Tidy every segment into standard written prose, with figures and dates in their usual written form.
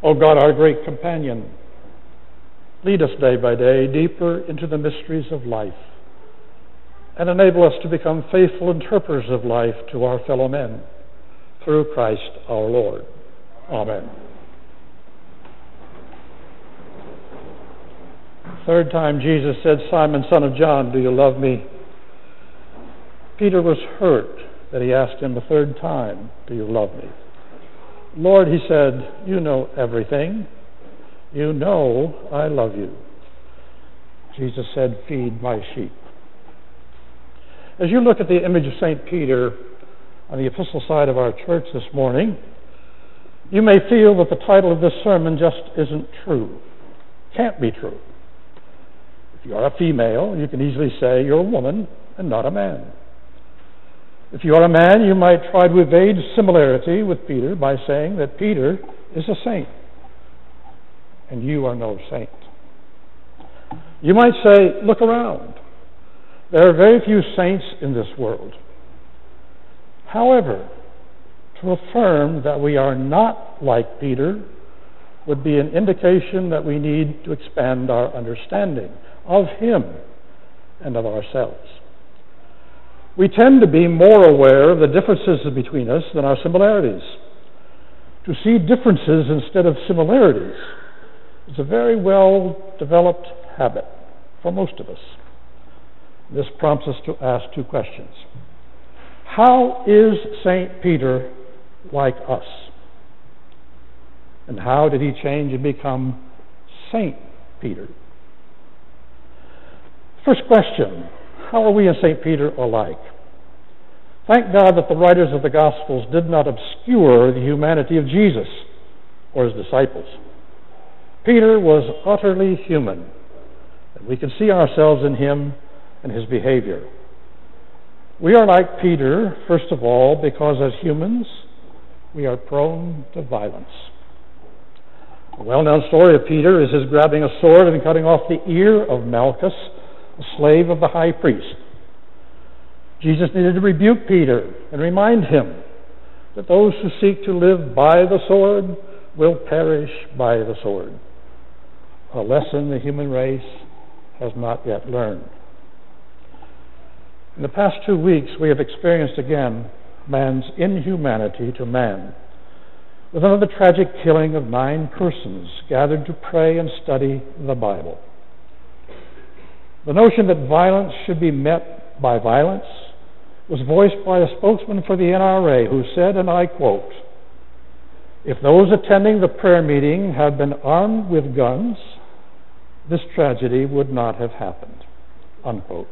O God, our great companion, lead us day by day deeper into the mysteries of life and enable us to become faithful interpreters of life to our fellow men through Christ our Lord. Amen. Third time Jesus said, Simon, son of John, do you love me? Peter was hurt that he asked him the third time, do you love me? Lord, he said, you know everything. You know I love you. Jesus said, feed my sheep. As you look at the image of St. Peter on the epistle side of our church this morning, you may feel that the title of this sermon just isn't true. Can't be true. If you are a female, you can easily say you're a woman and not a man. If you are a man, you might try to evade similarity with Peter by saying that Peter is a saint and you are no saint. You might say, look around. There are very few saints in this world. However, to affirm that we are not like Peter would be an indication that we need to expand our understanding of him and of ourselves. We tend to be more aware of the differences between us than our similarities. To see differences instead of similarities is a very well-developed habit for most of us. This prompts us to ask two questions. How is St. Peter like us? And how did he change and become St. Peter? First question, how are we and St. Peter alike? Thank God that the writers of the Gospels did not obscure the humanity of Jesus or his disciples. Peter was utterly human, and we can see ourselves in him and his behavior. We are like Peter, first of all, because as humans, we are prone to violence. A well-known story of Peter is his grabbing a sword and cutting off the ear of Malchus, a slave of the high priest. Jesus needed to rebuke Peter and remind him that those who seek to live by the sword will perish by the sword, a lesson the human race has not yet learned. In the past 2 weeks, we have experienced again man's inhumanity to man, with another tragic killing of 9 persons gathered to pray and study the Bible. The notion that violence should be met by violence was voiced by a spokesman for the NRA who said, and I quote, "If those attending the prayer meeting had been armed with guns, this tragedy would not have happened," unquote.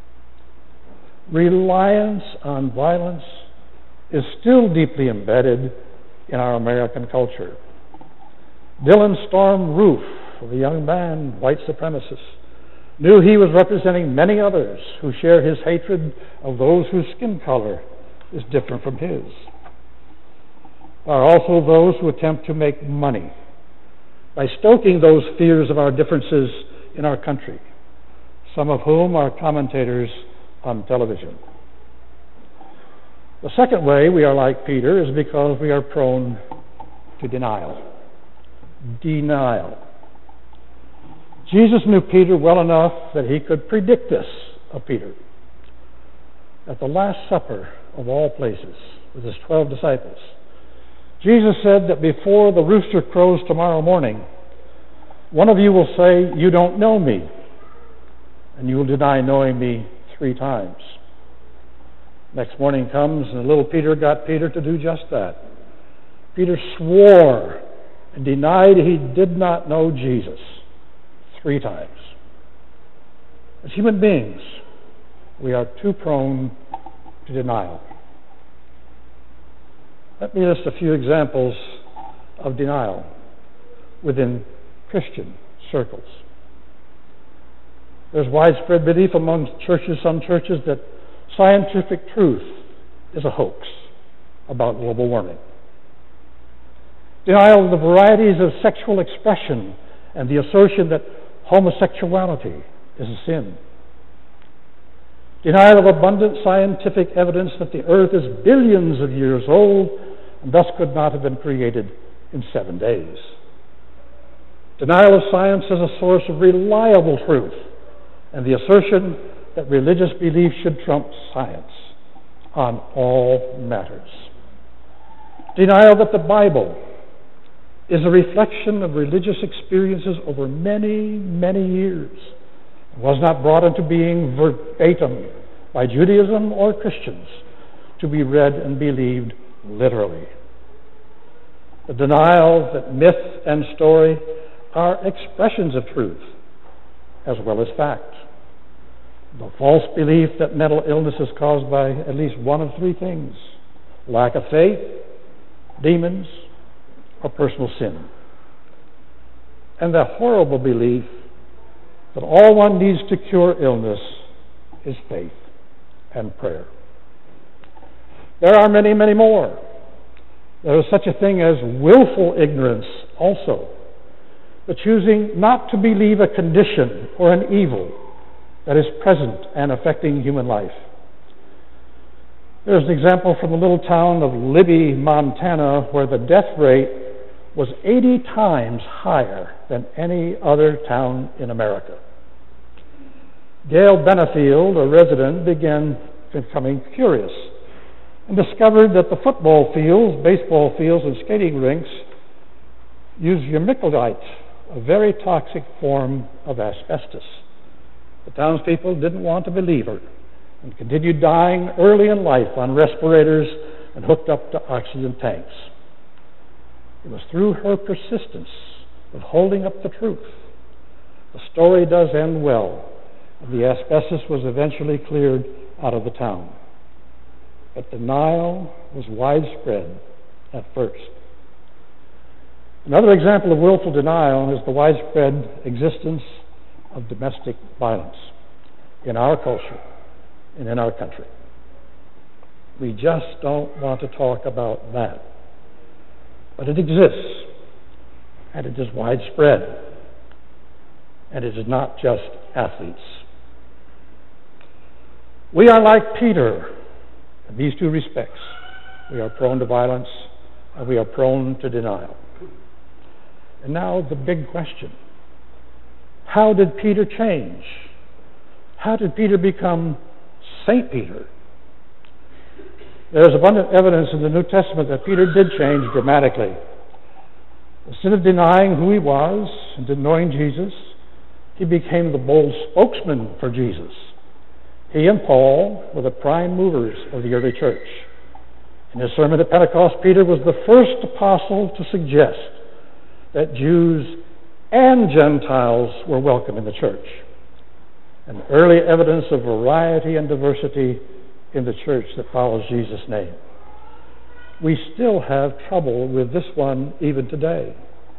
Reliance on violence is still deeply embedded in our American culture. Dylan Storm Roof, the young man, white supremacist, knew he was representing many others who share his hatred of those whose skin color is different from his. There are also those who attempt to make money by stoking those fears of our differences in our country, some of whom are commentators on television. The second way we are like Peter is because we are prone to denial. Denial. Jesus knew Peter well enough that he could predict this of Peter. At the Last Supper of all places with his 12 disciples, Jesus said that before the rooster crows tomorrow morning, one of you will say, "You don't know me," and you will deny knowing me 3 times. Next morning comes, and little Peter got Peter to do just that. Peter swore and denied he did not know Jesus 3 times. As human beings, we are too prone to denial. Let me list a few examples of denial within Christian circles. There's widespread belief among some churches, that scientific truth is a hoax about global warming. Denial of the varieties of sexual expression and the assertion that homosexuality is a sin. Denial of abundant scientific evidence that the earth is billions of years old and thus could not have been created in 7 days. Denial of science as a source of reliable truth, and the assertion that religious belief should trump science on all matters. Denial that the Bible is a reflection of religious experiences over many, many years, and was not brought into being verbatim by Judaism or Christians to be read and believed literally. The denial that myth and story are expressions of truth as well as fact. The false belief that mental illness is caused by at least one of three things: lack of faith, demons, or personal sin. And the horrible belief that all one needs to cure illness is faith and prayer. There are many, many more. There is such a thing as willful ignorance also, the choosing not to believe a condition or an evil that is present and affecting human life. There's an example from the little town of Libby, Montana, where the death rate was 80 times higher than any other town in America. Gail Benefield, a resident, began becoming curious and discovered that the football fields, baseball fields, and skating rinks use vermiculite, a very toxic form of asbestos. The townspeople didn't want to believe her and continued dying early in life on respirators and hooked up to oxygen tanks. It was through her persistence of holding up the truth. The story does end well, and the asbestos was eventually cleared out of the town. But denial was widespread at first. Another example of willful denial is the widespread existence of domestic violence in our culture and in our country. We just don't want to talk about that. But it exists, and it is widespread, and it is not just athletes. We are like Peter in these two respects. We are prone to violence, and we are prone to denial. And now the big question: how did Peter change? How did Peter become St. Peter? There is abundant evidence in the New Testament that Peter did change dramatically. Instead of denying who he was and denying Jesus, he became the bold spokesman for Jesus. He and Paul were the prime movers of the early church. In his sermon at Pentecost, Peter was the first apostle to suggest that Jews and Gentiles were welcome in the church. And early evidence of variety and diversity in the church that follows Jesus' name. We still have trouble with this one even today.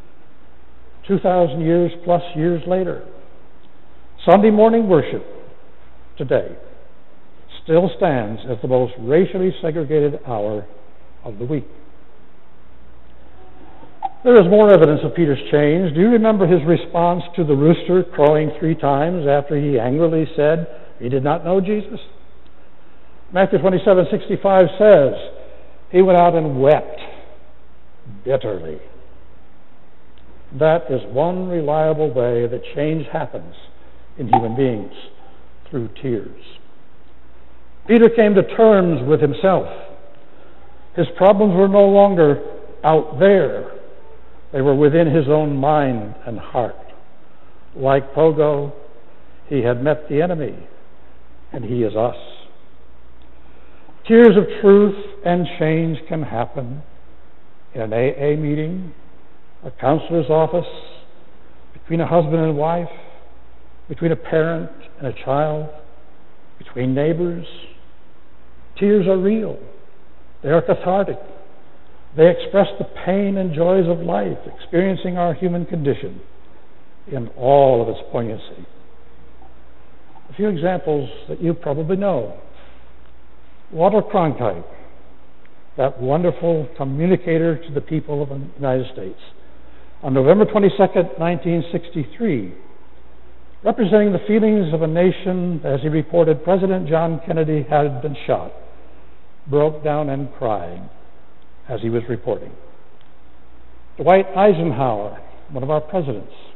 2,000 years plus years later, Sunday morning worship today still stands as the most racially segregated hour of the week. There is more evidence of Peter's change. Do you remember his response to the rooster crowing 3 times after he angrily said he did not know Jesus? Matthew 27:65 says, he went out and wept bitterly. That is one reliable way that change happens in human beings, through tears. Peter came to terms with himself. His problems were no longer out there. They were within his own mind and heart. Like Pogo, he had met the enemy, and he is us. Tears of truth and change can happen in an AA meeting, a counselor's office, between a husband and wife, between a parent and a child, between neighbors. Tears are real. They are cathartic. They express the pain and joys of life, experiencing our human condition in all of its poignancy. A few examples that you probably know. Walter Cronkite, that wonderful communicator to the people of the United States, on November 22nd, 1963, representing the feelings of a nation as he reported President John Kennedy had been shot, broke down and cried as he was reporting. Dwight Eisenhower, one of our presidents,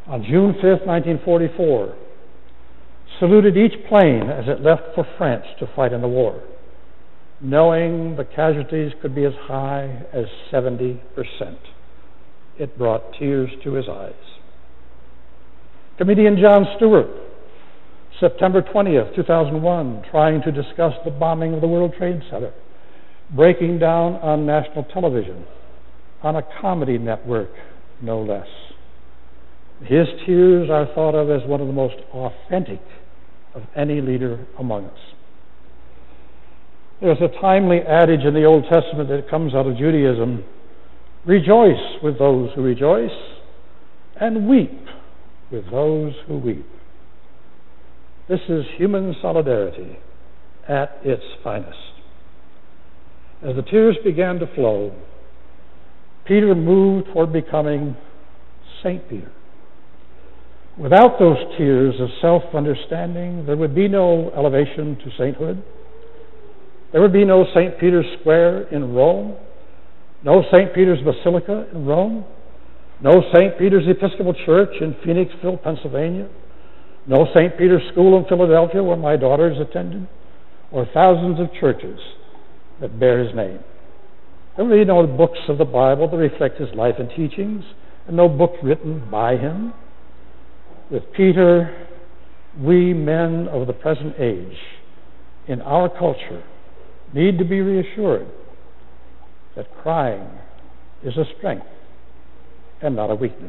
On June 5th, 1944, saluted each plane as it left for France to fight in the war, knowing the casualties could be as high as 70%. It brought tears to his eyes. Comedian Jon Stewart, September 20th, 2001, trying to discuss the bombing of the World Trade Center, breaking down on national television, on a comedy network, no less. His tears are thought of as one of the most authentic of any leader among us. There's a timely adage in the Old Testament that comes out of Judaism: rejoice with those who rejoice, and weep with those who weep. This is human solidarity at its finest. As the tears began to flow, Peter moved toward becoming St. Peter. Without those tears of self-understanding, there would be no elevation to sainthood. There would be no St. Peter's Square in Rome, no St. Peter's Basilica in Rome, no St. Peter's Episcopal Church in Phoenixville, Pennsylvania, no St. Peter's School in Philadelphia where my daughters attended, or thousands of churches that bear his name. There would be no books of the Bible that reflect his life and teachings, and no book written by him. With Peter, we men of the present age in our culture need to be reassured that crying is a strength and not a weakness.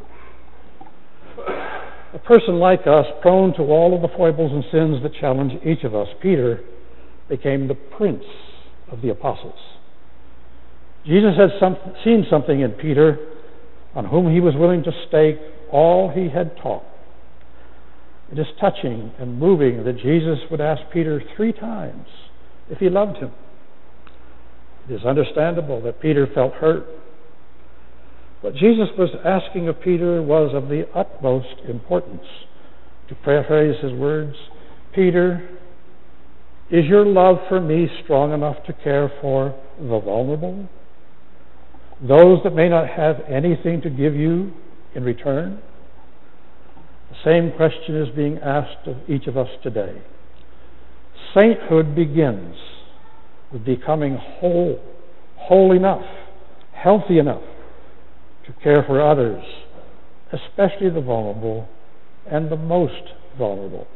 A person like us, prone to all of the foibles and sins that challenge each of us, Peter became the prince of the apostles. Jesus had seen something in Peter on whom he was willing to stake all he had taught. It is touching and moving that Jesus would ask Peter 3 times if he loved him. It is understandable that Peter felt hurt. What Jesus was asking of Peter was of the utmost importance. To paraphrase his words, Peter, is your love for me strong enough to care for the vulnerable? Those that may not have anything to give you in return? The same question is being asked of each of us today. Sainthood begins with becoming whole enough, healthy enough to care for others, especially the vulnerable and the most vulnerable.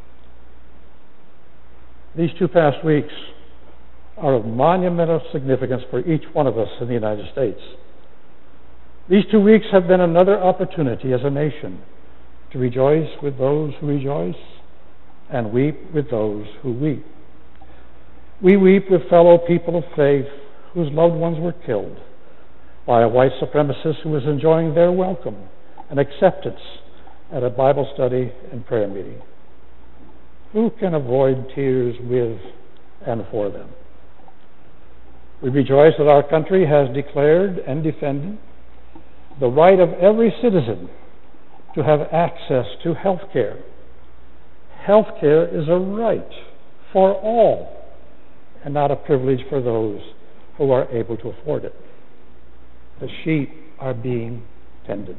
These 2 past weeks are of monumental significance for each one of us in the United States. These 2 weeks have been another opportunity as a nation to rejoice with those who rejoice and weep with those who weep. We weep with fellow people of faith whose loved ones were killed by a white supremacist who was enjoying their welcome and acceptance at a Bible study and prayer meeting. Who can avoid tears with and for them? We rejoice that our country has declared and defended the right of every citizen to have access to health care. Health care is a right for all and not a privilege for those who are able to afford it. The sheep are being tended.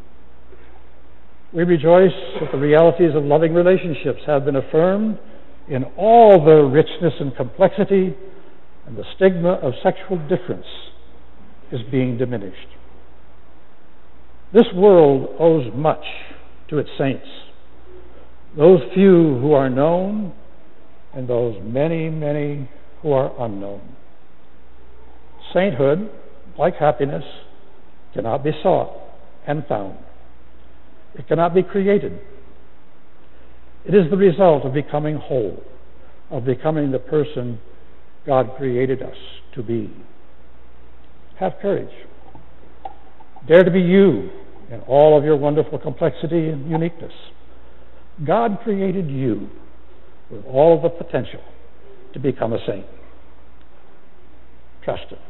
We rejoice that the realities of loving relationships have been affirmed in all their richness and complexity, and the stigma of sexual difference is being diminished. This world owes much to its saints, those few who are known and those many, many who are unknown. Sainthood, like happiness, cannot be sought and found. It cannot be created. It is the result of becoming whole, of becoming the person God created us to be. Have courage. Dare to be you in all of your wonderful complexity and uniqueness. God created you with all of the potential to become a saint. Trust Him.